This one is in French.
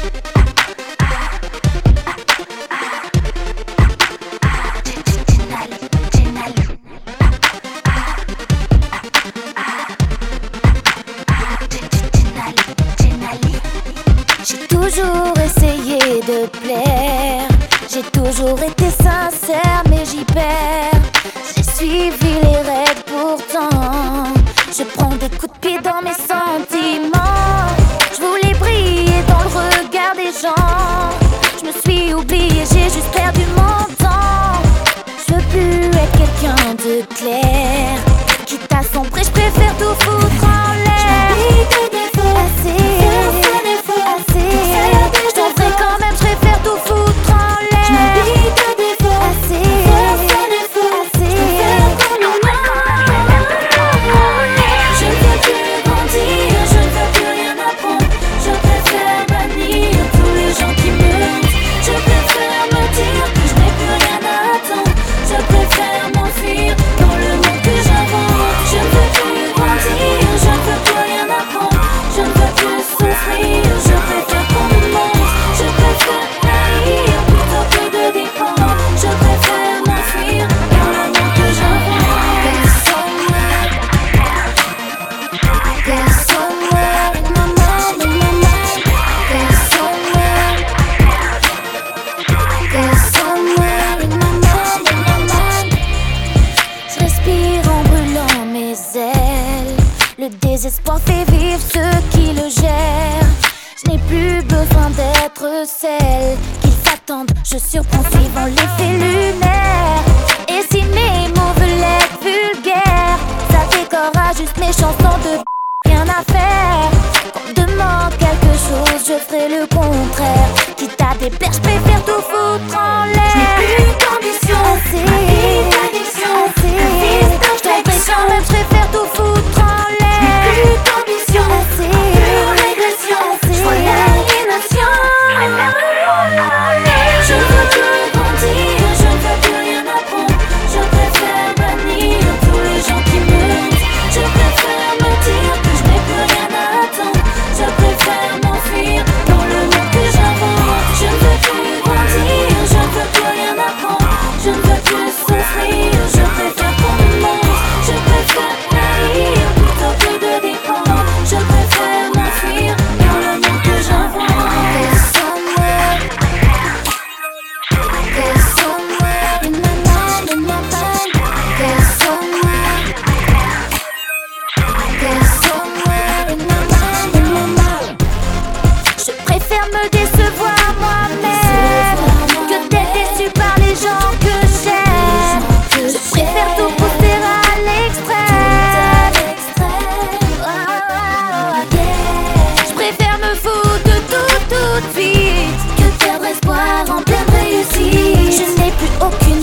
J'ai toujours essayé de plaire, j'ai toujours été sincère mais j'y perds. J'ai suivi les règles pourtant, je prends des coups de pied dans mes sentiments. Je voulais briller dans le regard des gens, je me suis oubliée, j'ai juste perdu mon temps. Je veux plus être quelqu'un de clair, quitte à sombrer, je préfère tout foutre en l'air. J'oublie tes défauts, assez. Je devrais quand même, je préfère tout foutre en l'air. J'oublie tes défauts, assez. Je ne veux plus grandir, je ne veux plus rien apprendre. Je préfère bannir tous les gens qui me mentent. Je préfère me dire que je n'ai plus rien à attendre. Je préfère m'enfuir dans le monde que j'invente. Je ne veux plus grandir, je ne veux plus rien apprendre. Je ne veux plus souffrir, je préfère qu'on me montre. Je préfère haïr plutôt que de dépendre. Je préfère m'enfuir dans le monde que j'invente. Get somewhere in my mind, in my mind. Get somewhere. Get somewhere in my mind, in my mind. Je respire en brûlant mes ailes. Le désespoir fait vivre ceux qui le gèrent. Je n'ai plus besoin d'être celle qu'ils s'attendent. Je surprends suivant l'effet lunaire. Et si mes mots veulent être vulgaires, ça décorera juste mes chansons de rien à faire. Quand on me demande quelque chose, je ferai le contraire. Quitte à des perches, je préfère tout foutre en l'air. Je n'ai plus d'ambition, c'est addiction, c'est. Je devrais quand même, je préfère tout foutre en l'air. Je n'ai plus d'ambition, c'est pure régression, c'est aliénation. Je ne veux plus grandir, je ne veux plus rien apprendre. Je préfère bannir tous les gens qui me mentent. Je préfère me dire que je n'ai plus rien à attendre. Je préfère m'enfuir dans le monde que j'invente. Je ne veux plus grandir, je ne veux plus rien apprendre. Je ne veux plus souffrir, je préfère qu'on me montre. Je préfère haïr plutôt que de dépendre. Je préfère m'enfuir dans le monde que j'invente. Get somewhere in my mind, in my mind. Get somewhere. Get somewhere in my mind, in my mind. Je préfère me décevoir moi-même que d'être déçu par les gens que j'aime. Je préfère tout pousser à l'extrême. Je préfère me foutre de tout de suite que perdre espoir en pleine réussite. Je n'ai plus aucune